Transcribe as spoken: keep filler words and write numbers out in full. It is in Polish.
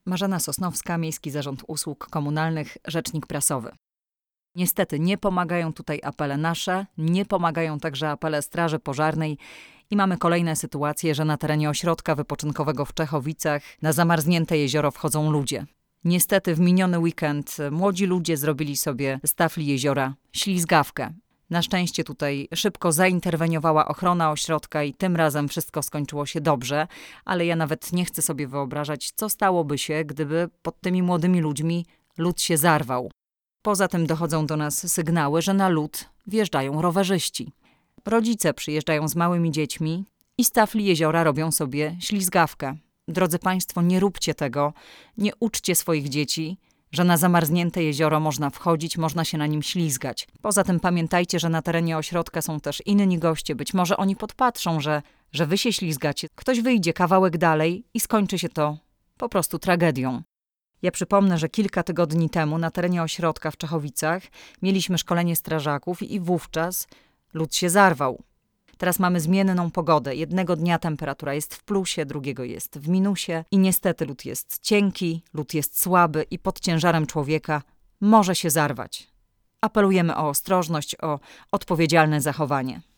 Marzena Sosnowska, Miejski Zarząd Usług Komunalnych, rzecznik prasowy. Niestety nie pomagają tutaj apele nasze, nie pomagają także apele Straży Pożarnej i mamy kolejne sytuacje, że na terenie ośrodka wypoczynkowego w Czechowicach na zamarznięte jezioro wchodzą ludzie. Niestety w miniony weekend młodzi ludzie zrobili sobie z tafli jeziora ślizgawkę. Na szczęście tutaj szybko zainterweniowała ochrona ośrodka i tym razem wszystko skończyło się dobrze, ale ja nawet nie chcę sobie wyobrażać, co stałoby się, gdyby pod tymi młodymi ludźmi lód się zarwał. Poza tym dochodzą do nas sygnały, że na lód wjeżdżają rowerzyści. Rodzice przyjeżdżają z małymi dziećmi i z tafli jeziora robią sobie ślizgawkę. Drodzy Państwo, nie róbcie tego, nie uczcie swoich dzieci, że na zamarznięte jezioro można wchodzić, można się na nim ślizgać. Poza tym pamiętajcie, że na terenie ośrodka są też inni goście. Być może oni podpatrzą, że, że wy się ślizgacie. Ktoś wyjdzie kawałek dalej i skończy się to po prostu tragedią. Ja przypomnę, że kilka tygodni temu na terenie ośrodka w Czechowicach mieliśmy szkolenie strażaków i wówczas lód się zarwał. Teraz mamy zmienną pogodę. Jednego dnia temperatura jest w plusie, drugiego jest w minusie i niestety lód jest cienki, lód jest słaby i pod ciężarem człowieka może się zarwać. Apelujemy o ostrożność, o odpowiedzialne zachowanie.